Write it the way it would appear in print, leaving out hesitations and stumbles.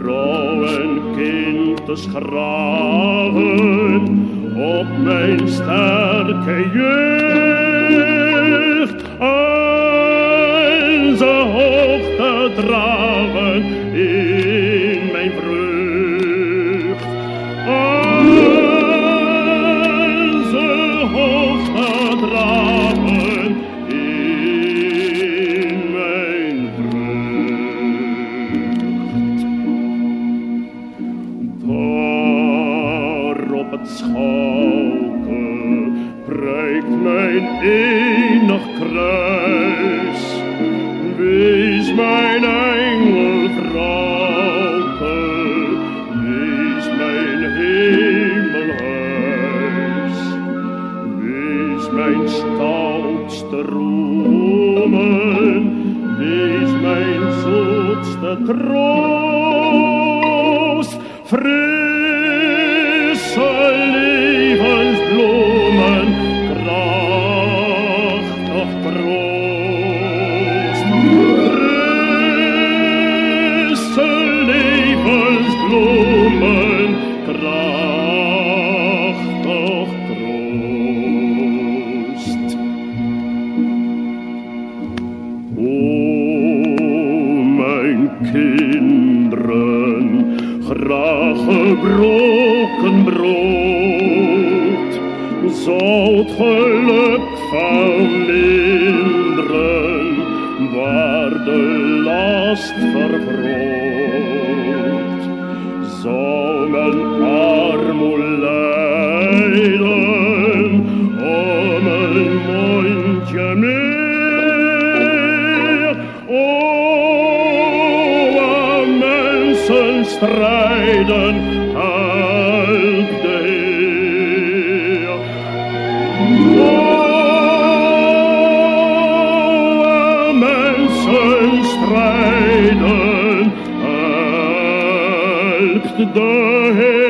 vrouw en kind te schragen op mijn sterke jeugd en ze hoog te dragen in mijn vreugd. En ze hoog te dragen in mijn vreugd. Daar op het schouwke prijkt mijn enig kruis. Wees mijn engelvrouwke, wees mijn hemelhuis. Wees mijn stoutste roemen, wees mijn zoetste troost. Frisse levensbloemen, krachtig troost. Frisse levensbloemen, krachtig troost. O, mijn kinderen, graag gebroken brood, zou het geluk verminderen, waar de last vergroot. Zou men armoe lijden om een mondje meer? O, mensen strijden, help de Heer. O, mensen strijden, help de Heer.